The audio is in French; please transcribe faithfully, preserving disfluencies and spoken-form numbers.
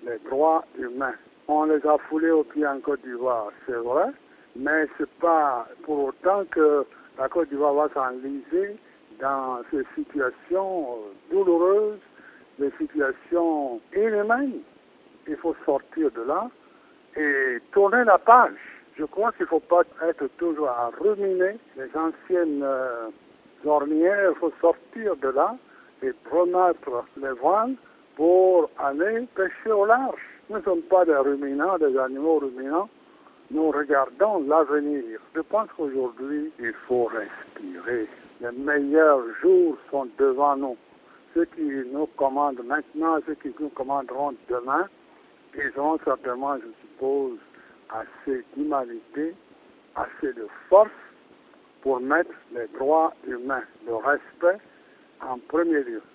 les droits humains. On les a foulés aux pieds en Côte d'Ivoire, c'est vrai, mais ce n'est pas pour autant que la Côte d'Ivoire va s'enliser dans ces situations douloureuses, des situations inhumaines. Il faut sortir de là et tourner la page. Je crois qu'il ne faut pas être toujours à ruminer les anciennes euh, ornières. Il faut sortir de là et remettre les voiles pour aller pêcher au large. Nous ne sommes pas des ruminants, des animaux ruminants. Nous regardons l'avenir. Je pense qu'aujourd'hui, il faut respirer. Les meilleurs jours sont devant nous. Ceux qui nous commandent maintenant, ceux qui nous commanderont demain, ils auront certainement, je suppose, assez d'humanité, assez de force pour mettre les droits humains, le respect en premier lieu.